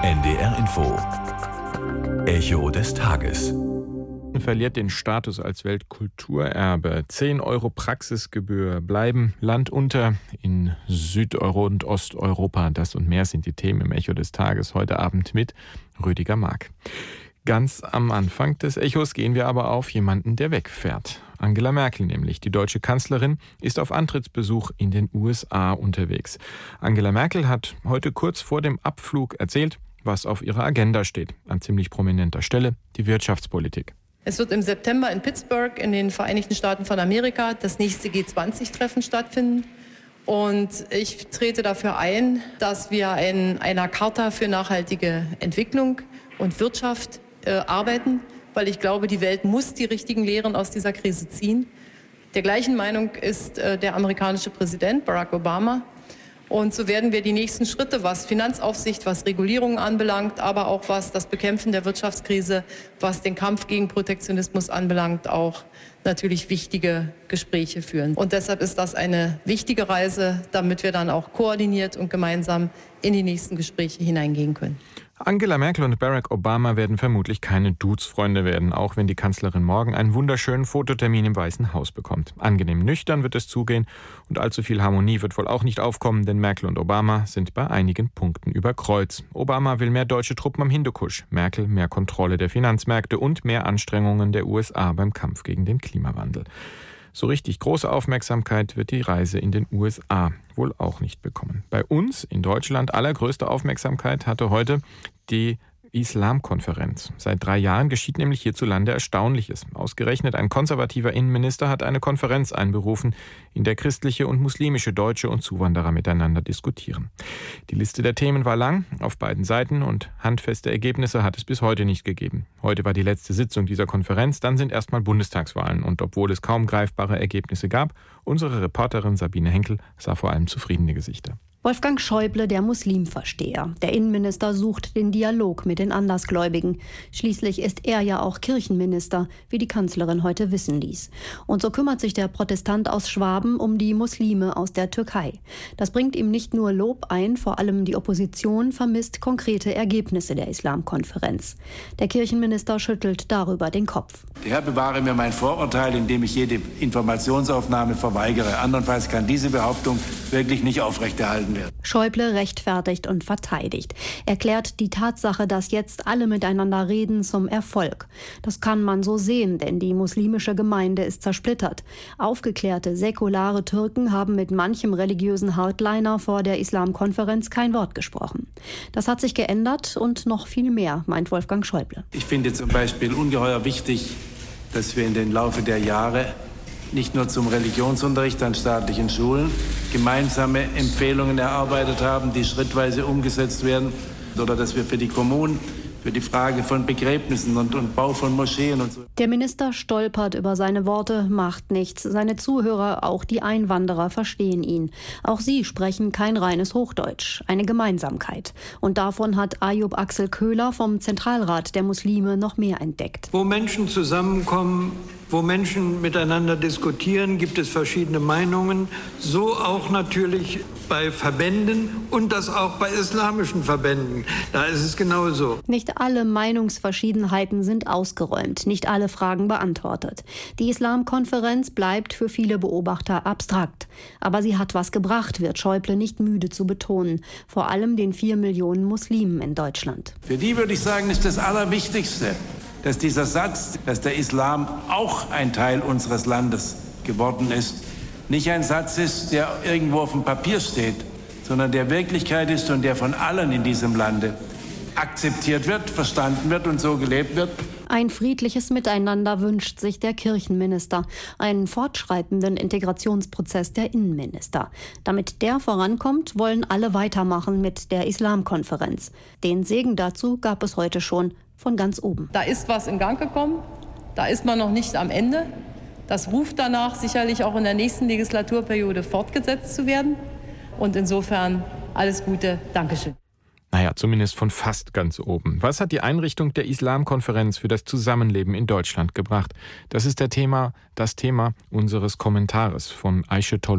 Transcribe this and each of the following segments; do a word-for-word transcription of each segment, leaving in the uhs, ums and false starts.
N D R Info. Echo des Tages. Verliert den Status als Weltkulturerbe. zehn Euro Praxisgebühr bleiben Land unter in Südeuro- und Osteuropa. Das und mehr sind die Themen im Echo des Tages heute Abend mit Rüdiger Mark. Ganz am Anfang des Echos gehen wir aber auf jemanden, der wegfährt. Angela Merkel nämlich, die deutsche Kanzlerin, ist auf Antrittsbesuch in den U S A unterwegs. Angela Merkel hat heute kurz vor dem Abflug erzählt, was auf ihrer Agenda steht. An ziemlich prominenter Stelle die Wirtschaftspolitik. Es wird im September in Pittsburgh in den Vereinigten Staaten von Amerika das nächste G zwanzig Treffen stattfinden. Und ich trete dafür ein, dass wir in einer Charta für nachhaltige Entwicklung und Wirtschaft äh, arbeiten, weil ich glaube, die Welt muss die richtigen Lehren aus dieser Krise ziehen. Der gleichen Meinung ist äh, der amerikanische Präsident Barack Obama. Und so werden wir die nächsten Schritte, was Finanzaufsicht, was Regulierungen anbelangt, aber auch was das Bekämpfen der Wirtschaftskrise, was den Kampf gegen Protektionismus anbelangt, auch natürlich wichtige Gespräche führen. Und deshalb ist das eine wichtige Reise, damit wir dann auch koordiniert und gemeinsam in die nächsten Gespräche hineingehen können. Angela Merkel und Barack Obama werden vermutlich keine Dudes-Freunde werden, auch wenn die Kanzlerin morgen einen wunderschönen Fototermin im Weißen Haus bekommt. Angenehm nüchtern wird es zugehen und allzu viel Harmonie wird wohl auch nicht aufkommen, denn Merkel und Obama sind bei einigen Punkten über Kreuz. Obama will mehr deutsche Truppen am Hindukusch, Merkel mehr Kontrolle der Finanzmärkte und mehr Anstrengungen der U S A beim Kampf gegen den Klimawandel. So richtig große Aufmerksamkeit wird die Reise in den U S A wohl auch nicht bekommen. Bei uns in Deutschland allergrößte Aufmerksamkeit hatte heute die Islamkonferenz. Seit drei Jahren geschieht nämlich hierzulande Erstaunliches. Ausgerechnet ein konservativer Innenminister hat eine Konferenz einberufen, in der christliche und muslimische Deutsche und Zuwanderer miteinander diskutieren. Die Liste der Themen war lang auf beiden Seiten und handfeste Ergebnisse hat es bis heute nicht gegeben. Heute war die letzte Sitzung dieser Konferenz, dann sind erstmal Bundestagswahlen und obwohl es kaum greifbare Ergebnisse gab, unsere Reporterin Sabine Henkel sah vor allem zufriedene Gesichter. Wolfgang Schäuble, der Muslimversteher. Der Innenminister sucht den Dialog mit den Andersgläubigen. Schließlich ist er ja auch Kirchenminister, wie die Kanzlerin heute wissen ließ. Und so kümmert sich der Protestant aus Schwaben um die Muslime aus der Türkei. Das bringt ihm nicht nur Lob ein, vor allem die Opposition vermisst konkrete Ergebnisse der Islamkonferenz. Der Kirchenminister schüttelt darüber den Kopf. Der Herr bewahre mir mein Vorurteil, indem ich jede Informationsaufnahme verweigere. Andernfalls kann diese Behauptung wirklich nicht aufrechterhalten werden. Schäuble rechtfertigt und verteidigt. Erklärt die Tatsache, dass jetzt alle miteinander reden, zum Erfolg. Das kann man so sehen, denn die muslimische Gemeinde ist zersplittert. Aufgeklärte, säkulare Türken haben mit manchem religiösen Hardliner vor der Islamkonferenz kein Wort gesprochen. Das hat sich geändert und noch viel mehr, meint Wolfgang Schäuble. Ich finde zum Beispiel ungeheuer wichtig, dass wir in den Laufe der Jahre nicht nur zum Religionsunterricht an staatlichen Schulen gemeinsame Empfehlungen erarbeitet haben, die schrittweise umgesetzt werden, oder dass wir für die Kommunen, für die Frage von Begräbnissen und, und Bau von Moscheen und so. Der Minister stolpert über seine Worte, macht nichts. Seine Zuhörer, auch die Einwanderer, verstehen ihn. Auch sie sprechen kein reines Hochdeutsch, eine Gemeinsamkeit. Und davon hat Ayub Axel Köhler vom Zentralrat der Muslime noch mehr entdeckt. Wo Menschen zusammenkommen, wo Menschen miteinander diskutieren, gibt es verschiedene Meinungen. So auch natürlich bei Verbänden und das auch bei islamischen Verbänden. Da ist es genauso. Nicht alle Meinungsverschiedenheiten sind ausgeräumt, nicht alle Fragen beantwortet. Die Islamkonferenz bleibt für viele Beobachter abstrakt. Aber sie hat was gebracht, wird Schäuble nicht müde zu betonen. Vor allem den vier Millionen Muslimen in Deutschland. Für die würde ich sagen, ist das Allerwichtigste, dass dieser Satz, dass der Islam auch ein Teil unseres Landes geworden ist, nicht ein Satz ist, der irgendwo auf dem Papier steht, sondern der Wirklichkeit ist und der von allen in diesem Lande akzeptiert wird, verstanden wird und so gelebt wird. Ein friedliches Miteinander wünscht sich der Kirchenminister, einen fortschreitenden Integrationsprozess der Innenminister. Damit der vorankommt, wollen alle weitermachen mit der Islamkonferenz. Den Segen dazu gab es heute schon von ganz oben. Da ist was in Gang gekommen, da ist man noch nicht am Ende. Das ruft danach, sicherlich auch in der nächsten Legislaturperiode fortgesetzt zu werden. Und insofern alles Gute, Dankeschön. Naja, zumindest von fast ganz oben. Was hat die Einrichtung der Islamkonferenz für das Zusammenleben in Deutschland gebracht? Das ist der Thema, das Thema unseres Kommentares von Aische Tollum.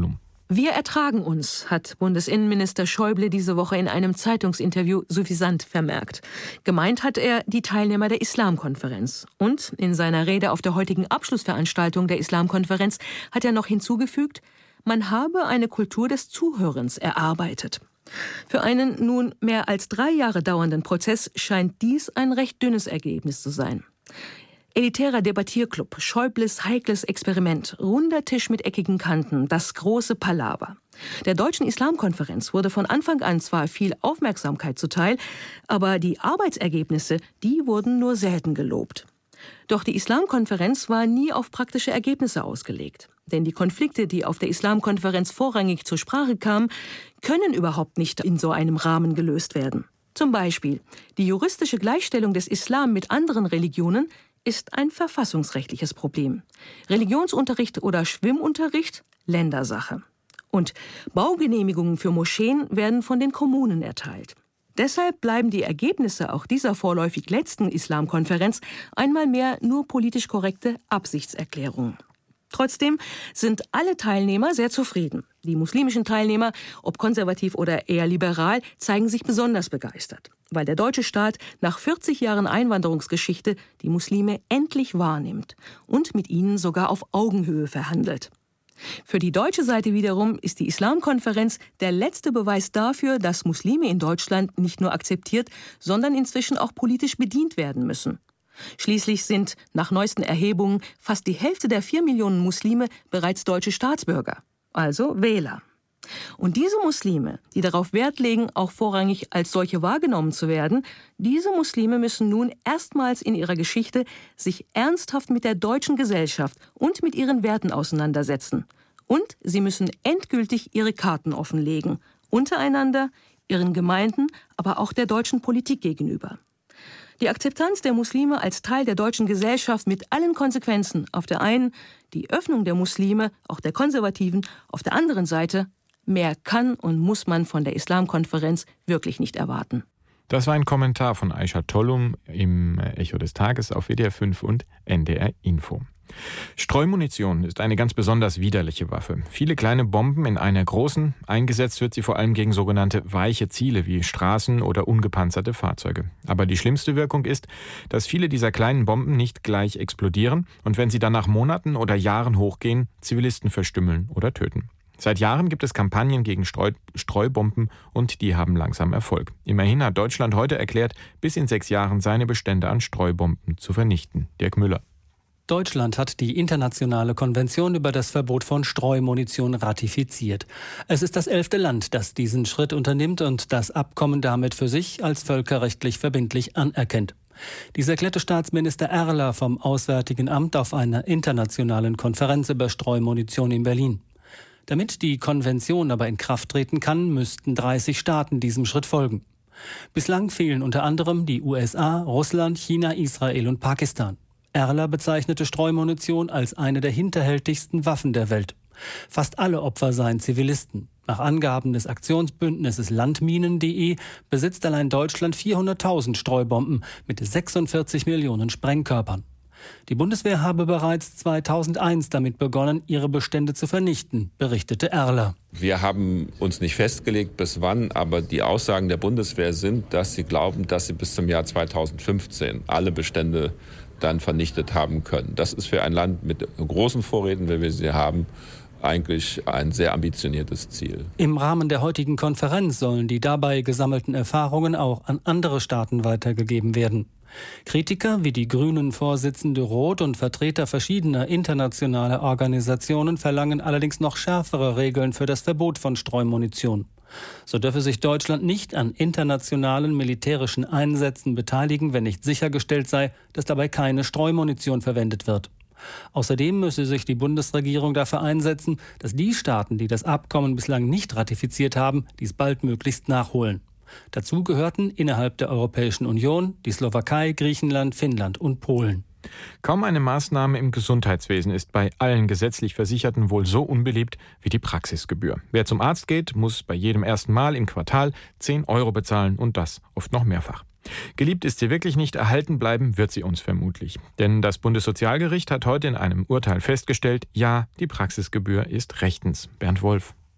Wir ertragen uns, hat Bundesinnenminister Schäuble diese Woche in einem Zeitungsinterview suffisant vermerkt. Gemeint hat er die Teilnehmer der Islamkonferenz. Und in seiner Rede auf der heutigen Abschlussveranstaltung der Islamkonferenz hat er noch hinzugefügt, man habe eine Kultur des Zuhörens erarbeitet. Für einen nun mehr als drei Jahre dauernden Prozess scheint dies ein recht dünnes Ergebnis zu sein. Elitärer Debattierclub, Schäubles heikles Experiment, runder Tisch mit eckigen Kanten, das große Palaver. Der Deutschen Islamkonferenz wurde von Anfang an zwar viel Aufmerksamkeit zuteil, aber die Arbeitsergebnisse, die wurden nur selten gelobt. Doch die Islamkonferenz war nie auf praktische Ergebnisse ausgelegt. Denn die Konflikte, die auf der Islamkonferenz vorrangig zur Sprache kamen, können überhaupt nicht in so einem Rahmen gelöst werden. Zum Beispiel die juristische Gleichstellung des Islam mit anderen Religionen ist ein verfassungsrechtliches Problem. Religionsunterricht oder Schwimmunterricht, Ländersache. Und Baugenehmigungen für Moscheen werden von den Kommunen erteilt. Deshalb bleiben die Ergebnisse auch dieser vorläufig letzten Islamkonferenz einmal mehr nur politisch korrekte Absichtserklärungen. Trotzdem sind alle Teilnehmer sehr zufrieden. Die muslimischen Teilnehmer, ob konservativ oder eher liberal, zeigen sich besonders begeistert, weil der deutsche Staat nach vierzig Jahren Einwanderungsgeschichte die Muslime endlich wahrnimmt und mit ihnen sogar auf Augenhöhe verhandelt. Für die deutsche Seite wiederum ist die Islamkonferenz der letzte Beweis dafür, dass Muslime in Deutschland nicht nur akzeptiert, sondern inzwischen auch politisch bedient werden müssen. Schließlich sind nach neuesten Erhebungen fast die Hälfte der vier Millionen Muslime bereits deutsche Staatsbürger, also Wähler. Und diese Muslime, die darauf Wert legen, auch vorrangig als solche wahrgenommen zu werden, diese Muslime müssen nun erstmals in ihrer Geschichte sich ernsthaft mit der deutschen Gesellschaft und mit ihren Werten auseinandersetzen. Und sie müssen endgültig ihre Karten offenlegen, untereinander, ihren Gemeinden, aber auch der deutschen Politik gegenüber. Die Akzeptanz der Muslime als Teil der deutschen Gesellschaft mit allen Konsequenzen auf der einen, die Öffnung der Muslime, auch der Konservativen, auf der anderen Seite, mehr kann und muss man von der Islamkonferenz wirklich nicht erwarten. Das war ein Kommentar von Aisha Tollum im Echo des Tages auf W D R fünf und N D R Info. Streumunition ist eine ganz besonders widerliche Waffe. Viele kleine Bomben in einer großen. Eingesetzt wird sie vor allem gegen sogenannte weiche Ziele wie Straßen oder ungepanzerte Fahrzeuge. Aber die schlimmste Wirkung ist, dass viele dieser kleinen Bomben nicht gleich explodieren und wenn sie dann nach Monaten oder Jahren hochgehen, Zivilisten verstümmeln oder töten. Seit Jahren gibt es Kampagnen gegen Streu- Streubomben und die haben langsam Erfolg. Immerhin hat Deutschland heute erklärt, bis in sechs Jahren seine Bestände an Streubomben zu vernichten. Dirk Müller. Deutschland hat die internationale Konvention über das Verbot von Streumunition ratifiziert. Es ist das elfte Land, das diesen Schritt unternimmt und das Abkommen damit für sich als völkerrechtlich verbindlich anerkennt. Dies erklärte Staatsminister Erler vom Auswärtigen Amt auf einer internationalen Konferenz über Streumunition in Berlin. Damit die Konvention aber in Kraft treten kann, müssten dreißig Staaten diesem Schritt folgen. Bislang fehlen unter anderem die U S A, Russland, China, Israel und Pakistan. Erler bezeichnete Streumunition als eine der hinterhältigsten Waffen der Welt. Fast alle Opfer seien Zivilisten. Nach Angaben des Aktionsbündnisses Landminen punkt de besitzt allein Deutschland vierhunderttausend Streubomben mit sechsundvierzig Millionen Sprengkörpern. Die Bundeswehr habe bereits zweitausendeins damit begonnen, ihre Bestände zu vernichten, berichtete Erler. Wir haben uns nicht festgelegt, bis wann, aber die Aussagen der Bundeswehr sind, dass sie glauben, dass sie bis zum Jahr zweitausendfünfzehn alle Bestände dann vernichtet haben können. Das ist für ein Land mit großen Vorräten, wie wir sie haben, eigentlich ein sehr ambitioniertes Ziel. Im Rahmen der heutigen Konferenz sollen die dabei gesammelten Erfahrungen auch an andere Staaten weitergegeben werden. Kritiker wie die Grünen-Vorsitzende Roth und Vertreter verschiedener internationaler Organisationen verlangen allerdings noch schärfere Regeln für das Verbot von Streumunition. So dürfe sich Deutschland nicht an internationalen militärischen Einsätzen beteiligen, wenn nicht sichergestellt sei, dass dabei keine Streumunition verwendet wird. Außerdem müsse sich die Bundesregierung dafür einsetzen, dass die Staaten, die das Abkommen bislang nicht ratifiziert haben, dies baldmöglichst nachholen. Dazu gehörten innerhalb der Europäischen Union die Slowakei, Griechenland, Finnland und Polen. Kaum eine Maßnahme im Gesundheitswesen ist bei allen gesetzlich Versicherten wohl so unbeliebt wie die Praxisgebühr. Wer zum Arzt geht, muss bei jedem ersten Mal im Quartal zehn Euro bezahlen und das oft noch mehrfach. Geliebt ist sie wirklich nicht, erhalten bleiben wird sie uns vermutlich. Denn das Bundessozialgericht hat heute in einem Urteil festgestellt, ja, die Praxisgebühr ist rechtens. Bernd Wolf.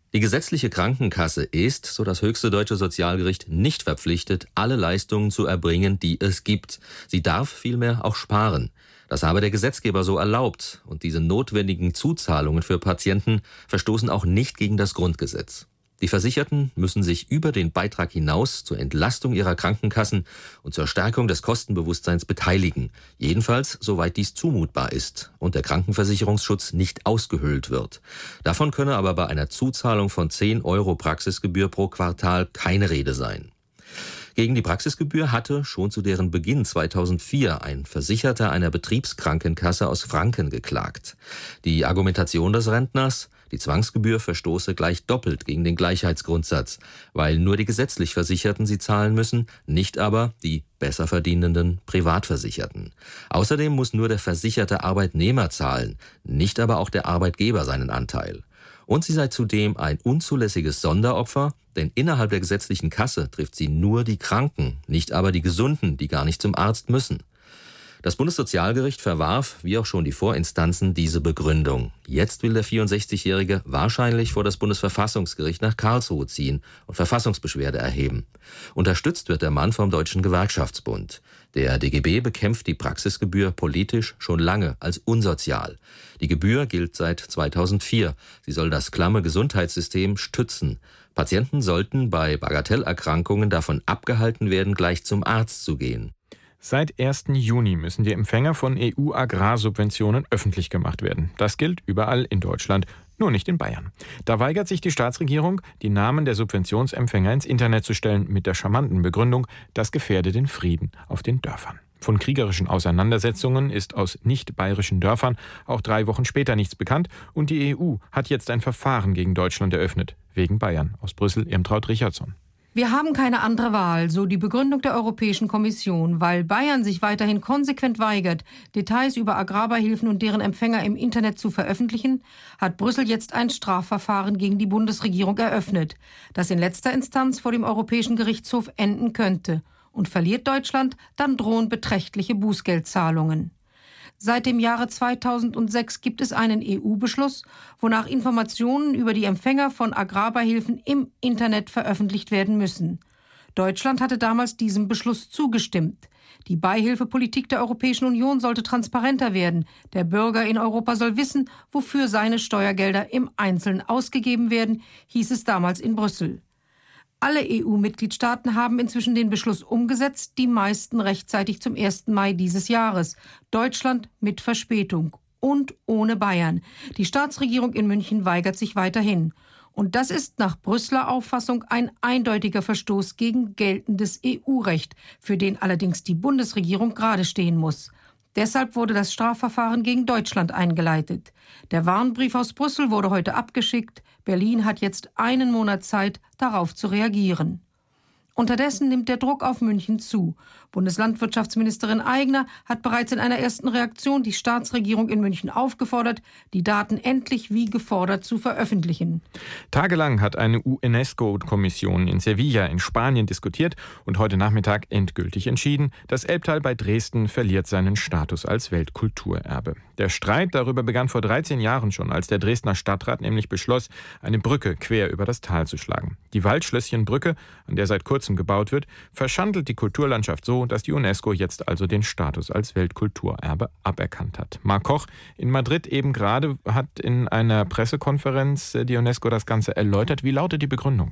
Die gesetzliche Krankenkasse ist, so das höchste deutsche Sozialgericht, nicht verpflichtet, alle Leistungen zu erbringen, die es gibt. Sie darf vielmehr auch sparen. Das habe der Gesetzgeber so erlaubt, und diese notwendigen Zuzahlungen für Patienten verstoßen auch nicht gegen das Grundgesetz. Die Versicherten müssen sich über den Beitrag hinaus zur Entlastung ihrer Krankenkassen und zur Stärkung des Kostenbewusstseins beteiligen, jedenfalls soweit dies zumutbar ist und der Krankenversicherungsschutz nicht ausgehöhlt wird. Davon könne aber bei einer Zuzahlung von zehn Euro Praxisgebühr pro Quartal keine Rede sein. Gegen die Praxisgebühr hatte schon zu deren Beginn zweitausendvier ein Versicherter einer Betriebskrankenkasse aus Franken geklagt. Die Argumentation des Rentners: Die Zwangsgebühr verstoße gleich doppelt gegen den Gleichheitsgrundsatz, weil nur die gesetzlich Versicherten sie zahlen müssen, nicht aber die besser verdienenden Privatversicherten. Außerdem muss nur der versicherte Arbeitnehmer zahlen, nicht aber auch der Arbeitgeber seinen Anteil. Und sie sei zudem ein unzulässiges Sonderopfer, denn innerhalb der gesetzlichen Kasse trifft sie nur die Kranken, nicht aber die Gesunden, die gar nicht zum Arzt müssen. Das Bundessozialgericht verwarf, wie auch schon die Vorinstanzen, diese Begründung. Jetzt will der vierundsechzigjährige wahrscheinlich vor das Bundesverfassungsgericht nach Karlsruhe ziehen und Verfassungsbeschwerde erheben. Unterstützt wird der Mann vom Deutschen Gewerkschaftsbund. Der D G B bekämpft die Praxisgebühr politisch schon lange als unsozial. Die Gebühr gilt seit zweitausendvier. Sie soll das klamme Gesundheitssystem stützen. Patienten sollten bei Bagatellerkrankungen davon abgehalten werden, gleich zum Arzt zu gehen. Seit ersten Juni müssen die Empfänger von E U-Agrarsubventionen öffentlich gemacht werden. Das gilt überall in Deutschland, nur nicht in Bayern. Da weigert sich die Staatsregierung, die Namen der Subventionsempfänger ins Internet zu stellen, mit der charmanten Begründung, das gefährde den Frieden auf den Dörfern. Von kriegerischen Auseinandersetzungen ist aus nicht-bayerischen Dörfern auch drei Wochen später nichts bekannt, und die E U hat jetzt ein Verfahren gegen Deutschland eröffnet, wegen Bayern. Aus Brüssel Irmtraut Richardson. Wir haben keine andere Wahl, so die Begründung der Europäischen Kommission. Weil Bayern sich weiterhin konsequent weigert, Details über Agrarbeihilfen und deren Empfänger im Internet zu veröffentlichen, hat Brüssel jetzt ein Strafverfahren gegen die Bundesregierung eröffnet, das in letzter Instanz vor dem Europäischen Gerichtshof enden könnte. Und verliert Deutschland, dann drohen beträchtliche Bußgeldzahlungen. Seit dem Jahre zweitausendsechs gibt es einen E U-Beschluss, wonach Informationen über die Empfänger von Agrarbeihilfen im Internet veröffentlicht werden müssen. Deutschland hatte damals diesem Beschluss zugestimmt. Die Beihilfepolitik der Europäischen Union sollte transparenter werden. Der Bürger in Europa soll wissen, wofür seine Steuergelder im Einzelnen ausgegeben werden, hieß es damals in Brüssel. Alle E U-Mitgliedstaaten haben inzwischen den Beschluss umgesetzt, die meisten rechtzeitig zum ersten Mai dieses Jahres. Deutschland mit Verspätung und ohne Bayern. Die Staatsregierung in München weigert sich weiterhin. Und das ist nach Brüsseler Auffassung ein eindeutiger Verstoß gegen geltendes E U-Recht, für den allerdings die Bundesregierung gerade stehen muss. Deshalb wurde das Strafverfahren gegen Deutschland eingeleitet. Der Warnbrief aus Brüssel wurde heute abgeschickt. Berlin hat jetzt einen Monat Zeit, darauf zu reagieren. Unterdessen nimmt der Druck auf München zu. Bundeslandwirtschaftsministerin Aigner hat bereits in einer ersten Reaktion die Staatsregierung in München aufgefordert, die Daten endlich wie gefordert zu veröffentlichen. Tagelang hat eine UNESCO-Kommission in Sevilla in Spanien diskutiert und heute Nachmittag endgültig entschieden, das Elbtal bei Dresden verliert seinen Status als Weltkulturerbe. Der Streit darüber begann vor dreizehn Jahren schon, als der Dresdner Stadtrat nämlich beschloss, eine Brücke quer über das Tal zu schlagen. Die Waldschlösschenbrücke, an der seit kurzem gebaut wird, verschandelt die Kulturlandschaft so, dass die UNESCO jetzt also den Status als Weltkulturerbe aberkannt hat. Marc Koch in Madrid eben gerade hat in einer Pressekonferenz die UNESCO das Ganze erläutert. Wie lautet die Begründung?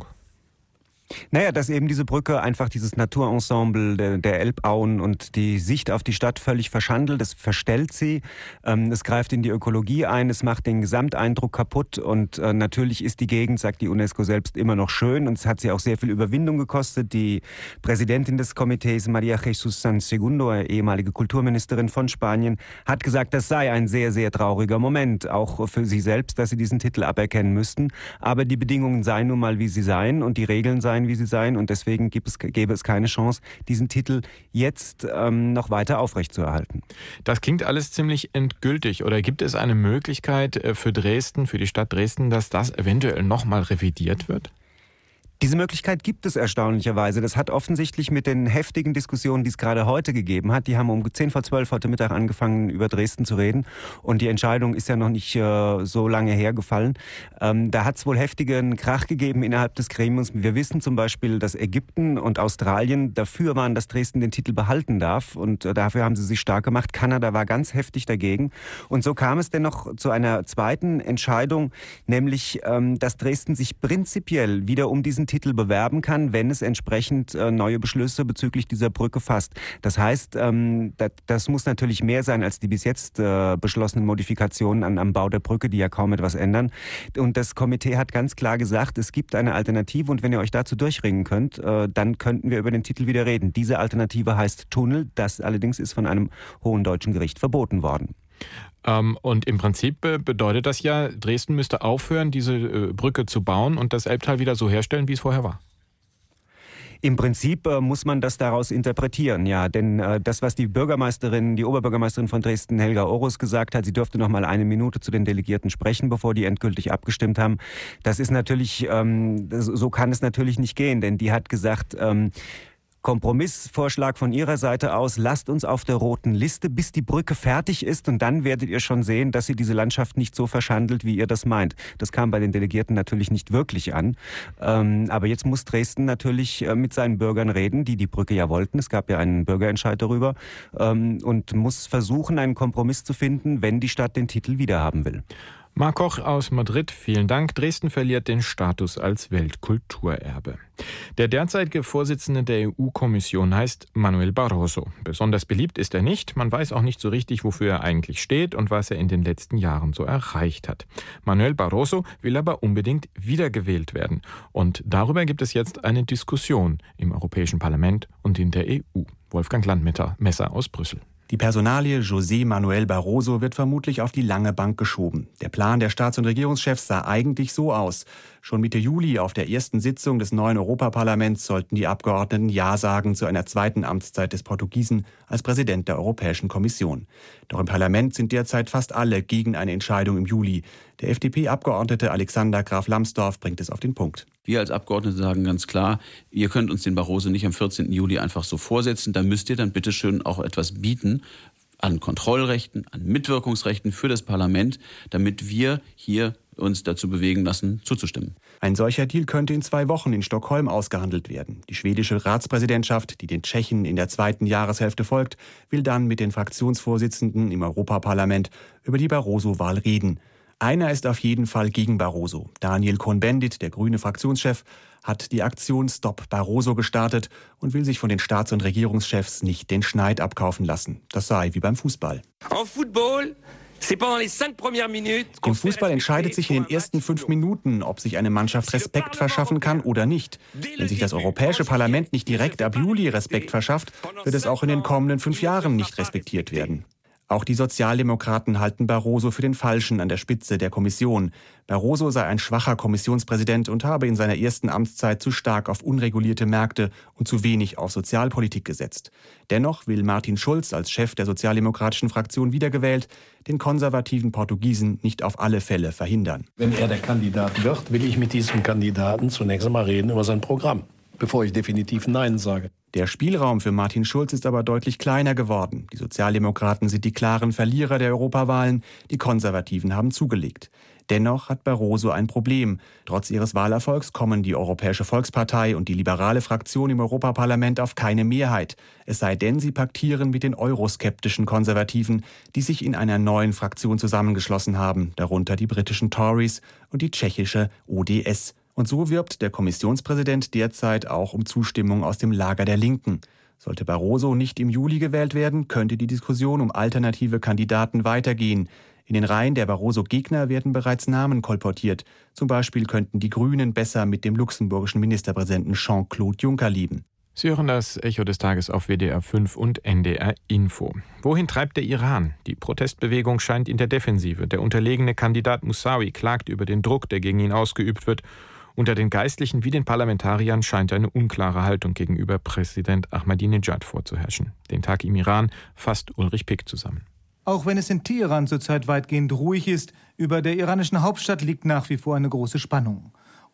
Naja, dass eben diese Brücke einfach dieses Naturensemble der, der Elbauen und die Sicht auf die Stadt völlig verschandelt. Es verstellt sie, ähm, es greift in die Ökologie ein, es macht den Gesamteindruck kaputt und äh, natürlich ist die Gegend, sagt die UNESCO selbst, immer noch schön und es hat sie auch sehr viel Überwindung gekostet. Die Präsidentin des Komitees, María Jesús Sansegundo, ehemalige Kulturministerin von Spanien, hat gesagt, das sei ein sehr, sehr trauriger Moment, auch für sie selbst, dass sie diesen Titel aberkennen müssten. Aber die Bedingungen seien nun mal, wie sie seien und die Regeln seien, wie sie seien und deswegen gibt es, gäbe es keine Chance, diesen Titel jetzt ähm, noch weiter aufrechtzuerhalten. Das klingt alles ziemlich endgültig. Oder gibt es eine Möglichkeit für Dresden, für die Stadt Dresden, dass das eventuell nochmal revidiert wird? Diese Möglichkeit gibt es erstaunlicherweise. Das hat offensichtlich mit den heftigen Diskussionen, die es gerade heute gegeben hat, die haben um zehn vor zwölf heute Mittag angefangen, über Dresden zu reden. Und die Entscheidung ist ja noch nicht äh, so lange hergefallen. Ähm, da hat es wohl heftigen Krach gegeben innerhalb des Gremiums. Wir wissen zum Beispiel, dass Ägypten und Australien dafür waren, dass Dresden den Titel behalten darf. Und äh, dafür haben sie sich stark gemacht. Kanada war ganz heftig dagegen. Und so kam es denn noch zu einer zweiten Entscheidung, nämlich, ähm, dass Dresden sich prinzipiell wieder um diesen Titel bewerben kann, wenn es entsprechend äh, neue Beschlüsse bezüglich dieser Brücke fasst. Das heißt, ähm, das, das muss natürlich mehr sein als die bis jetzt äh, beschlossenen Modifikationen an, am Bau der Brücke, die ja kaum etwas ändern. Und das Komitee hat ganz klar gesagt, es gibt eine Alternative und wenn ihr euch dazu durchringen könnt, äh, dann könnten wir über den Titel wieder reden. Diese Alternative heißt Tunnel, das allerdings ist von einem hohen deutschen Gericht verboten worden. Ähm, und im Prinzip bedeutet das ja, Dresden müsste aufhören, diese äh, Brücke zu bauen und das Elbtal wieder so herstellen, wie es vorher war. Im Prinzip äh, muss man das daraus interpretieren, ja, denn äh, das, was die Bürgermeisterin, die Oberbürgermeisterin von Dresden, Helga Orus, gesagt hat, sie dürfte noch mal eine Minute zu den Delegierten sprechen, bevor die endgültig abgestimmt haben. Das ist natürlich, ähm, das, so kann es natürlich nicht gehen, denn die hat gesagt, ähm, Kompromissvorschlag von ihrer Seite aus, lasst uns auf der roten Liste, bis die Brücke fertig ist und dann werdet ihr schon sehen, dass sie diese Landschaft nicht so verschandelt, wie ihr das meint. Das kam bei den Delegierten natürlich nicht wirklich an. Ähm, aber jetzt muss Dresden natürlich äh, mit seinen Bürgern reden, die die Brücke ja wollten. Es gab ja einen Bürgerentscheid darüber ähm, und muss versuchen, einen Kompromiss zu finden, wenn die Stadt den Titel wiederhaben will. Marc Koch aus Madrid, vielen Dank. Dresden verliert den Status als Weltkulturerbe. Der derzeitige Vorsitzende der E U-Kommission heißt Manuel Barroso. Besonders beliebt ist er nicht. Man weiß auch nicht so richtig, wofür er eigentlich steht und was er in den letzten Jahren so erreicht hat. Manuel Barroso will aber unbedingt wiedergewählt werden. Und darüber gibt es jetzt eine Diskussion im Europäischen Parlament und in der E U. Wolfgang Landmesser aus Brüssel. Die Personalie José Manuel Barroso wird vermutlich auf die lange Bank geschoben. Der Plan der Staats- und Regierungschefs sah eigentlich so aus. Schon Mitte Juli auf der ersten Sitzung des neuen Europaparlaments sollten die Abgeordneten Ja sagen zu einer zweiten Amtszeit des Portugiesen als Präsident der Europäischen Kommission. Doch im Parlament sind derzeit fast alle gegen eine Entscheidung im Juli. Der F D P-Abgeordnete Alexander Graf Lambsdorff bringt es auf den Punkt. Wir als Abgeordnete sagen ganz klar, ihr könnt uns den Barroso nicht am vierzehnten Juli einfach so vorsetzen. Da müsst ihr dann bitteschön auch etwas bieten an Kontrollrechten, an Mitwirkungsrechten für das Parlament, damit wir hier uns dazu bewegen lassen, zuzustimmen. Ein solcher Deal könnte in zwei Wochen in Stockholm ausgehandelt werden. Die schwedische Ratspräsidentschaft, die den Tschechen in der zweiten Jahreshälfte folgt, will dann mit den Fraktionsvorsitzenden im Europaparlament über die Barroso-Wahl reden. Einer ist auf jeden Fall gegen Barroso. Daniel Cohn-Bendit, der grüne Fraktionschef, hat die Aktion Stop Barroso gestartet und will sich von den Staats- und Regierungschefs nicht den Schneid abkaufen lassen. Das sei wie beim Fußball. Im Fußball entscheidet sich in den ersten fünf Minuten, ob sich eine Mannschaft Respekt verschaffen kann oder nicht. Wenn sich das Europäische Parlament nicht direkt ab Juli Respekt verschafft, wird es auch in den kommenden fünf Jahren nicht respektiert werden. Auch die Sozialdemokraten halten Barroso für den Falschen an der Spitze der Kommission. Barroso sei ein schwacher Kommissionspräsident und habe in seiner ersten Amtszeit zu stark auf unregulierte Märkte und zu wenig auf Sozialpolitik gesetzt. Dennoch will Martin Schulz als Chef der sozialdemokratischen Fraktion wiedergewählt, den konservativen Portugiesen nicht auf alle Fälle verhindern. Wenn er der Kandidat wird, will ich mit diesem Kandidaten zunächst einmal reden über sein Programm, bevor ich definitiv Nein sage. Der Spielraum für Martin Schulz ist aber deutlich kleiner geworden. Die Sozialdemokraten sind die klaren Verlierer der Europawahlen, die Konservativen haben zugelegt. Dennoch hat Barroso ein Problem. Trotz ihres Wahlerfolgs kommen die Europäische Volkspartei und die liberale Fraktion im Europaparlament auf keine Mehrheit. Es sei denn, sie paktieren mit den euroskeptischen Konservativen, die sich in einer neuen Fraktion zusammengeschlossen haben, darunter die britischen Tories und die tschechische O D S. Und so wirbt der Kommissionspräsident derzeit auch um Zustimmung aus dem Lager der Linken. Sollte Barroso nicht im Juli gewählt werden, könnte die Diskussion um alternative Kandidaten weitergehen. In den Reihen der Barroso-Gegner werden bereits Namen kolportiert. Zum Beispiel könnten die Grünen besser mit dem luxemburgischen Ministerpräsidenten Jean-Claude Juncker leben. Sie hören das Echo des Tages auf W D R fünf und N D R Info. Wohin treibt der Iran? Die Protestbewegung scheint in der Defensive. Der unterlegene Kandidat Moussawi klagt über den Druck, der gegen ihn ausgeübt wird. Unter den Geistlichen wie den Parlamentariern scheint eine unklare Haltung gegenüber Präsident Ahmadinejad vorzuherrschen. Den Tag im Iran fasst Ulrich Pick zusammen. Auch wenn es in Teheran zurzeit weitgehend ruhig ist, über der iranischen Hauptstadt liegt nach wie vor eine große Spannung.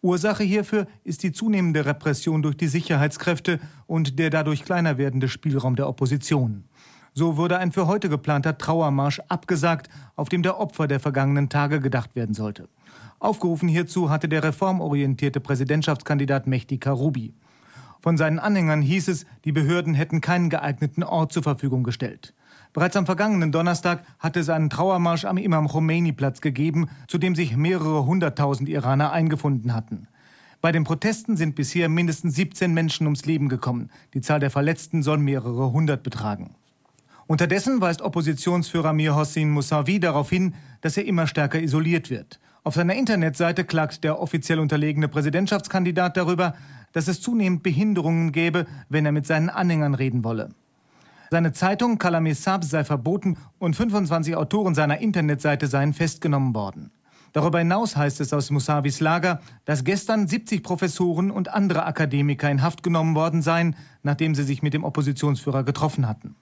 Ursache hierfür ist die zunehmende Repression durch die Sicherheitskräfte und der dadurch kleiner werdende Spielraum der Opposition. So wurde ein für heute geplanter Trauermarsch abgesagt, auf dem der Opfer der vergangenen Tage gedacht werden sollte. Aufgerufen hierzu hatte der reformorientierte Präsidentschaftskandidat Mehdi Karoubi. Von seinen Anhängern hieß es, die Behörden hätten keinen geeigneten Ort zur Verfügung gestellt. Bereits am vergangenen Donnerstag hatte es einen Trauermarsch am Imam-Khomeini-Platz gegeben, zu dem sich mehrere hunderttausend Iraner eingefunden hatten. Bei den Protesten sind bisher mindestens siebzehn Menschen ums Leben gekommen. Die Zahl der Verletzten soll mehrere hundert betragen. Unterdessen weist Oppositionsführer Mir Hossein Mousavi darauf hin, dass er immer stärker isoliert wird. Auf seiner Internetseite klagt der offiziell unterlegene Präsidentschaftskandidat darüber, dass es zunehmend Behinderungen gäbe, wenn er mit seinen Anhängern reden wolle. Seine Zeitung Kalameh Sabz sei verboten und fünfundzwanzig Autoren seiner Internetseite seien festgenommen worden. Darüber hinaus heißt es aus Mousavis Lager, dass gestern siebzig Professoren und andere Akademiker in Haft genommen worden seien, nachdem sie sich mit dem Oppositionsführer getroffen hatten.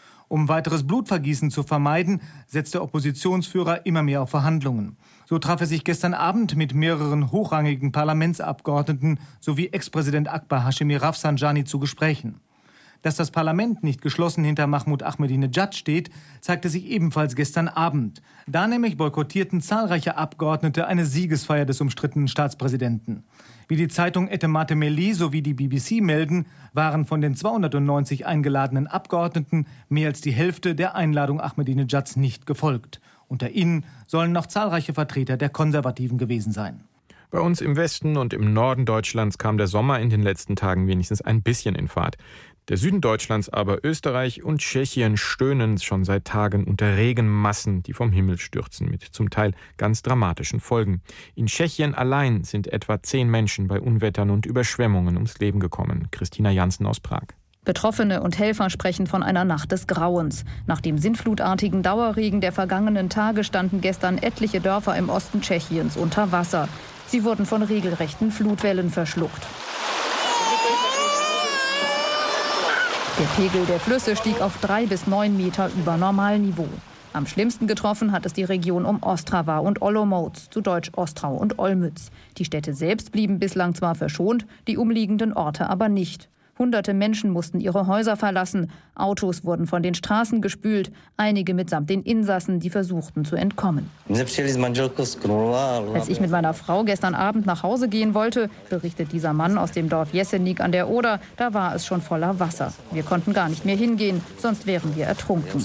Um weiteres Blutvergießen zu vermeiden, setzt der Oppositionsführer immer mehr auf Verhandlungen. So traf er sich gestern Abend mit mehreren hochrangigen Parlamentsabgeordneten sowie Ex-Präsident Akbar Hashemi Rafsanjani zu Gesprächen. Dass das Parlament nicht geschlossen hinter Mahmoud Ahmadinejad steht, zeigte sich ebenfalls gestern Abend. Da nämlich boykottierten zahlreiche Abgeordnete eine Siegesfeier des umstrittenen Staatspräsidenten. Wie die Zeitung Etemate Melli sowie die B B C melden, waren von den zweihundertneunzig eingeladenen Abgeordneten mehr als die Hälfte der Einladung Ahmadinejads nicht gefolgt. Unter ihnen sollen noch zahlreiche Vertreter der Konservativen gewesen sein. Bei uns im Westen und im Norden Deutschlands kam der Sommer in den letzten Tagen wenigstens ein bisschen in Fahrt. Der Süden Deutschlands aber, Österreich und Tschechien, stöhnen schon seit Tagen unter Regenmassen, die vom Himmel stürzen, mit zum Teil ganz dramatischen Folgen. In Tschechien allein sind etwa zehn Menschen bei Unwettern und Überschwemmungen ums Leben gekommen. Christina Jansen aus Prag. Betroffene und Helfer sprechen von einer Nacht des Grauens. Nach dem sintflutartigen Dauerregen der vergangenen Tage standen gestern etliche Dörfer im Osten Tschechiens unter Wasser. Sie wurden von regelrechten Flutwellen verschluckt. Der Pegel der Flüsse stieg auf drei bis neun Meter über Normalniveau. Am schlimmsten getroffen hat es die Region um Ostrava und Olomouc, zu Deutsch Ostrau und Olmütz. Die Städte selbst blieben bislang zwar verschont, die umliegenden Orte aber nicht. Hunderte Menschen mussten ihre Häuser verlassen, Autos wurden von den Straßen gespült, einige mitsamt den Insassen, die versuchten zu entkommen. Als ich mit meiner Frau gestern Abend nach Hause gehen wollte, berichtet dieser Mann aus dem Dorf Jesenik an der Oder, da war es schon voller Wasser. Wir konnten gar nicht mehr hingehen, sonst wären wir ertrunken.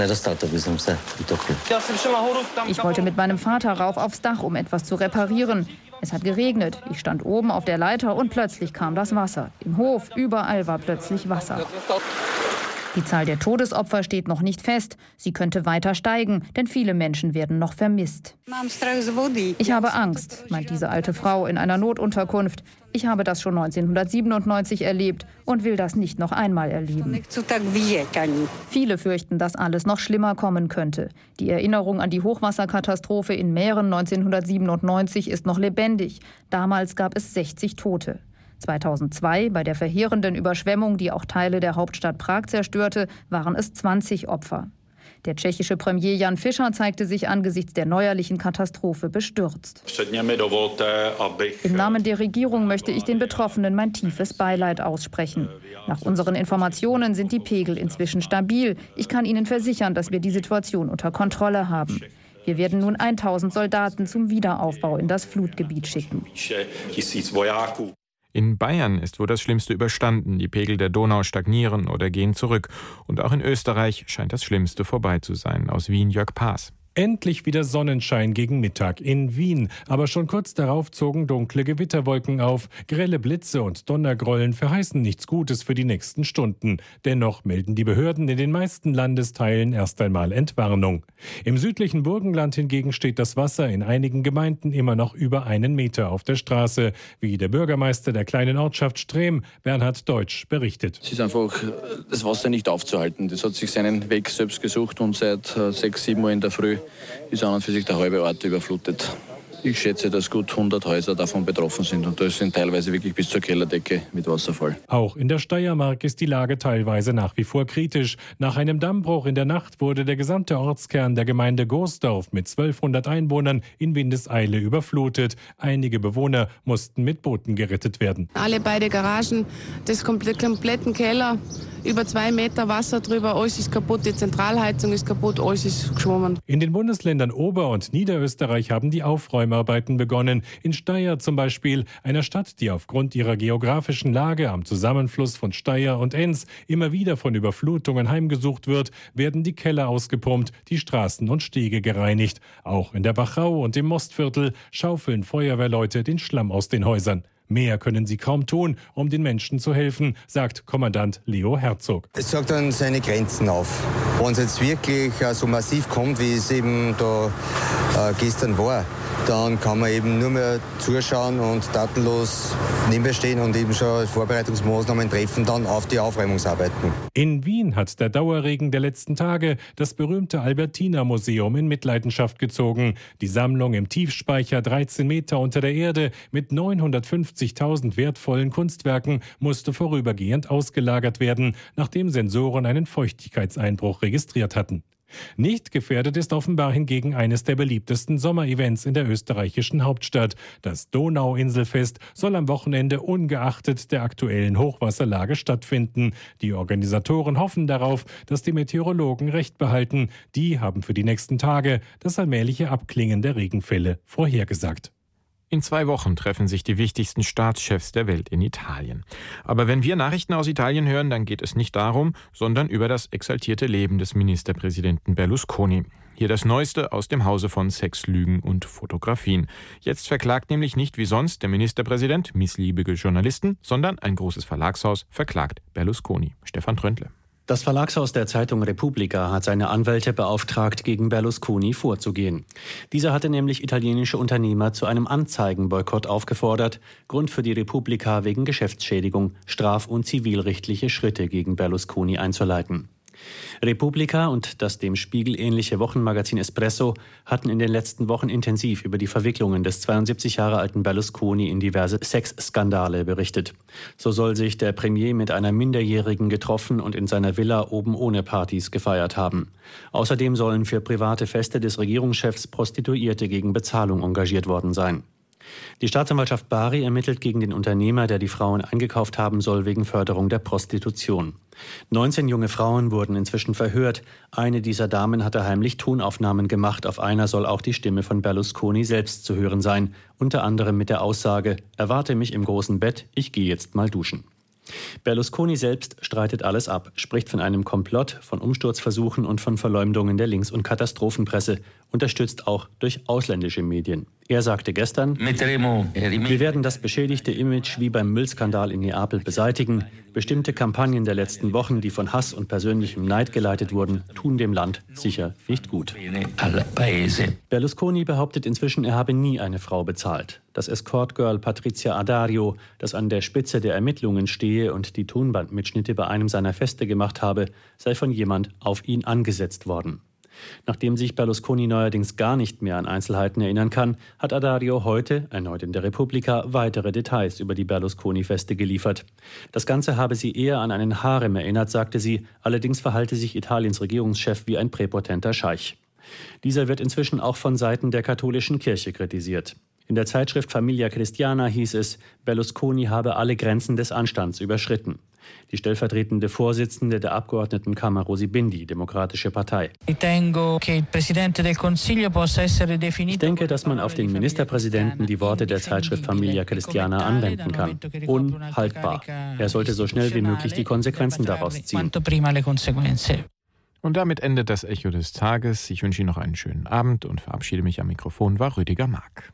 Ich wollte mit meinem Vater rauf aufs Dach, um etwas zu reparieren. Es hat geregnet. Ich stand oben auf der Leiter und plötzlich kam das Wasser. Im Hof, überall war plötzlich Wasser. Die Zahl der Todesopfer steht noch nicht fest. Sie könnte weiter steigen, denn viele Menschen werden noch vermisst. Ich habe Angst, meint diese alte Frau in einer Notunterkunft. Ich habe das schon neunzehnhundertsiebenundneunzig erlebt und will das nicht noch einmal erleben. Viele fürchten, dass alles noch schlimmer kommen könnte. Die Erinnerung an die Hochwasserkatastrophe in Mähren neunzehnhundertsiebenundneunzig ist noch lebendig. Damals gab es sechzig Tote. zweitausendzwei, bei der verheerenden Überschwemmung, die auch Teile der Hauptstadt Prag zerstörte, waren es zwanzig Opfer. Der tschechische Premier Jan Fischer zeigte sich angesichts der neuerlichen Katastrophe bestürzt. Im Namen der Regierung möchte ich den Betroffenen mein tiefes Beileid aussprechen. Nach unseren Informationen sind die Pegel inzwischen stabil. Ich kann Ihnen versichern, dass wir die Situation unter Kontrolle haben. Wir werden nun tausend Soldaten zum Wiederaufbau in das Flutgebiet schicken. In Bayern ist wohl das Schlimmste überstanden. Die Pegel der Donau stagnieren oder gehen zurück. Und auch in Österreich scheint das Schlimmste vorbei zu sein. Aus Wien Jörg Paas. Endlich wieder Sonnenschein gegen Mittag in Wien. Aber schon kurz darauf zogen dunkle Gewitterwolken auf. Grelle Blitze und Donnergrollen verheißen nichts Gutes für die nächsten Stunden. Dennoch melden die Behörden in den meisten Landesteilen erst einmal Entwarnung. Im südlichen Burgenland hingegen steht das Wasser in einigen Gemeinden immer noch über einen Meter auf der Straße, wie der Bürgermeister der kleinen Ortschaft Strehm, Bernhard Deutsch, berichtet. Es ist einfach das Wasser nicht aufzuhalten. Das hat sich seinen Weg selbst gesucht und seit sechs, sieben Uhr in der Früh ist an und für sich der halbe Ort überflutet. Ich schätze, dass gut hundert Häuser davon betroffen sind und das sind teilweise wirklich bis zur Kellerdecke mit Wasserfall. Auch in der Steiermark ist die Lage teilweise nach wie vor kritisch. Nach einem Dammbruch in der Nacht wurde der gesamte Ortskern der Gemeinde Goosdorf mit zwölfhundert Einwohnern in Windeseile überflutet. Einige Bewohner mussten mit Booten gerettet werden. Alle beide Garagen, das komplett, kompletten Keller, über zwei Meter Wasser drüber, alles ist kaputt, die Zentralheizung ist kaputt, alles ist geschwommen. In den Bundesländern Ober- und Niederösterreich haben die Aufräumarbeiten begonnen. In Steyr zum Beispiel, einer Stadt, die aufgrund ihrer geografischen Lage am Zusammenfluss von Steyr und Enns immer wieder von Überflutungen heimgesucht wird, werden die Keller ausgepumpt, die Straßen und Stege gereinigt. Auch in der Wachau und im Mostviertel schaufeln Feuerwehrleute den Schlamm aus den Häusern. Mehr können sie kaum tun, um den Menschen zu helfen, sagt Kommandant Leo Herzog. Es zeigt dann seine Grenzen auf. Wenn es jetzt wirklich so massiv kommt, wie es eben da äh, gestern war, dann kann man eben nur mehr zuschauen und tatenlos nebenstehen und eben schon Vorbereitungsmaßnahmen treffen dann auf die Aufräumungsarbeiten. In Wien hat der Dauerregen der letzten Tage das berühmte Albertina-Museum in Mitleidenschaft gezogen. Die Sammlung im Tiefspeicher dreizehn Meter unter der Erde mit neunhundertfünfzigtausend wertvollen Kunstwerken musste vorübergehend ausgelagert werden, nachdem Sensoren einen Feuchtigkeitseinbruch registriert hatten. Nicht gefährdet ist offenbar hingegen eines der beliebtesten Sommerevents in der österreichischen Hauptstadt. Das Donauinselfest soll am Wochenende ungeachtet der aktuellen Hochwasserlage stattfinden. Die Organisatoren hoffen darauf, dass die Meteorologen recht behalten. Die haben für die nächsten Tage das allmähliche Abklingen der Regenfälle vorhergesagt. In zwei Wochen treffen sich die wichtigsten Staatschefs der Welt in Italien. Aber wenn wir Nachrichten aus Italien hören, dann geht es nicht darum, sondern über das exaltierte Leben des Ministerpräsidenten Berlusconi. Hier das Neueste aus dem Hause von Sex, Lügen und Fotografien. Jetzt verklagt nämlich nicht wie sonst der Ministerpräsident missliebige Journalisten, sondern ein großes Verlagshaus verklagt Berlusconi. Stefan Tröntle. Das Verlagshaus der Zeitung Repubblica hat seine Anwälte beauftragt, gegen Berlusconi vorzugehen. Dieser hatte nämlich italienische Unternehmer zu einem Anzeigenboykott aufgefordert. Grund für die Repubblica wegen Geschäftsschädigung, straf- und zivilrechtliche Schritte gegen Berlusconi einzuleiten. Repubblica und das dem Spiegel ähnliche Wochenmagazin Espresso hatten in den letzten Wochen intensiv über die Verwicklungen des zweiundsiebzig Jahre alten Berlusconi in diverse Sexskandale berichtet. So soll sich der Premier mit einer Minderjährigen getroffen und in seiner Villa oben ohne Partys gefeiert haben. Außerdem sollen für private Feste des Regierungschefs Prostituierte gegen Bezahlung engagiert worden sein. Die Staatsanwaltschaft Bari ermittelt gegen den Unternehmer, der die Frauen eingekauft haben soll, wegen Förderung der Prostitution. neunzehn junge Frauen wurden inzwischen verhört. Eine dieser Damen hatte heimlich Tonaufnahmen gemacht. Auf einer soll auch die Stimme von Berlusconi selbst zu hören sein. Unter anderem mit der Aussage: Erwarte mich im großen Bett, ich gehe jetzt mal duschen. Berlusconi selbst streitet alles ab, spricht von einem Komplott, von Umsturzversuchen und von Verleumdungen der Links- und Katastrophenpresse, unterstützt auch durch ausländische Medien. Er sagte gestern: Wir werden das beschädigte Image wie beim Müllskandal in Neapel beseitigen. Bestimmte Kampagnen der letzten Wochen, die von Hass und persönlichem Neid geleitet wurden, tun dem Land sicher nicht gut. Berlusconi behauptet inzwischen, er habe nie eine Frau bezahlt. Das Escort-Girl Patrizia Adario, das an der Spitze der Ermittlungen stehe und die Tonbandmitschnitte bei einem seiner Feste gemacht habe, sei von jemand auf ihn angesetzt worden. Nachdem sich Berlusconi neuerdings gar nicht mehr an Einzelheiten erinnern kann, hat Adario heute, erneut in der Repubblica, weitere Details über die Berlusconi-Feste geliefert. Das Ganze habe sie eher an einen Harem erinnert, sagte sie, allerdings verhalte sich Italiens Regierungschef wie ein präpotenter Scheich. Dieser wird inzwischen auch von Seiten der katholischen Kirche kritisiert. In der Zeitschrift Famiglia Cristiana hieß es, Berlusconi habe alle Grenzen des Anstands überschritten. Die stellvertretende Vorsitzende der Abgeordnetenkammer Rosy Bindi, Demokratische Partei. Ich denke, dass man auf den Ministerpräsidenten die Worte der Zeitschrift Famiglia Cristiana anwenden kann. Unhaltbar. Er sollte so schnell wie möglich die Konsequenzen daraus ziehen. Und damit endet das Echo des Tages. Ich wünsche Ihnen noch einen schönen Abend und verabschiede mich am Mikrofon, war Rüdiger Mark.